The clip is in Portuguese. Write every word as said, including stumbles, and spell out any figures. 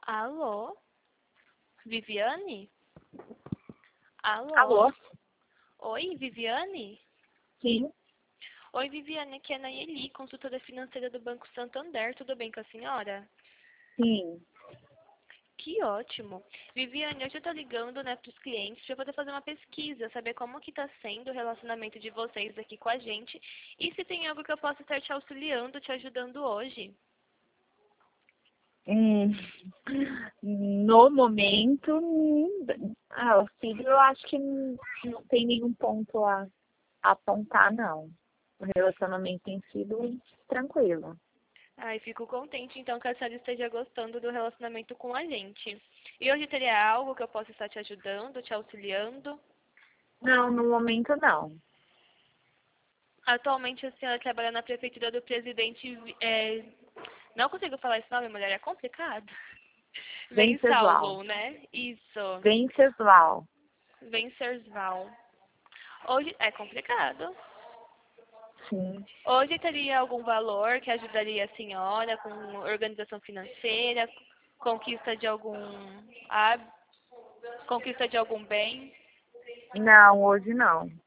Alô? Viviane? Alô? Alô? Oi, Viviane? Sim. Oi, Viviane, aqui é a Nayeli, consultora financeira do Banco Santander. Tudo bem com a senhora? Sim. Que ótimo. Viviane, hoje eu estou ligando, né, para os clientes para poder fazer uma pesquisa, saber como que está sendo o relacionamento de vocês aqui com a gente e se tem algo que eu possa estar te auxiliando, te ajudando hoje. Hum, no momento, hum, ah, o filho eu acho que não, não tem nenhum ponto a, a apontar, não. O relacionamento tem sido tranquilo. Ai, fico contente então que a senhora esteja gostando do relacionamento com a gente. E hoje teria algo que eu possa estar te ajudando, te auxiliando? Não, no momento não. Atualmente a senhora trabalha na prefeitura do presidente. É... Não consigo falar esse nome, mulher, é complicado. Venceslau. Mensalvo, né? Isso. Venceslau. Vencersval. Hoje é complicado. Sim. Hoje teria algum valor que ajudaria a senhora com organização financeira, conquista de algum hábito, conquista de algum bem? Não, hoje não.